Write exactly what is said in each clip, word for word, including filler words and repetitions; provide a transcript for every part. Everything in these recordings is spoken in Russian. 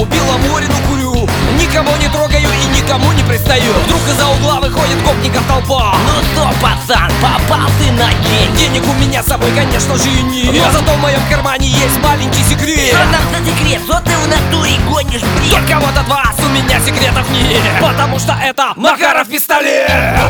курю, Беломорину курю. Никого не трогаю и никому не пристаю. Вдруг из-за угла выходит гопников толпа. Ну что, пацан, попал ты на день. Денег у меня с собой, конечно же, и нет. Но зато в моем кармане есть маленький секрет. Что там за секрет? Что ты в натуре гонишь, бред? Только вот от вас у меня секретов нет, потому что это Макаров пистолет.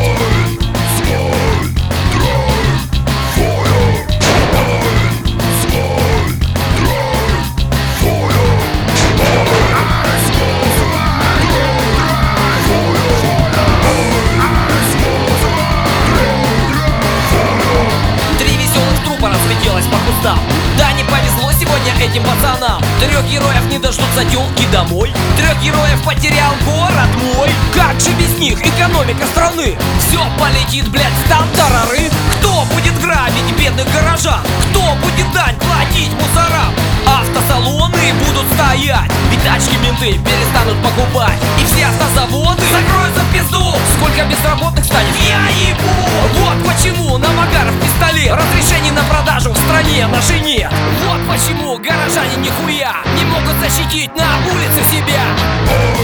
Разлетелась по кустам. Да, не повезло сегодня этим пацанам. Трех героев не дождутся тёлки домой. Трех героев потерял город мой. Как же без них экономика страны? Все полетит, блядь, в тартарары. Кто будет грабить бедных горожан? Кто будет дань платить мусорам? Автосалоны будут стоять, ведь тачки менты перестанут покупать. И все автозаводы закроются в пизду. Сколько безработных станет? Я ебу! Вот почему на Макаров пистолет. Разрешений на продажу в стране нашей нет. Вот почему горожане нихуя не могут защитить на улице себя.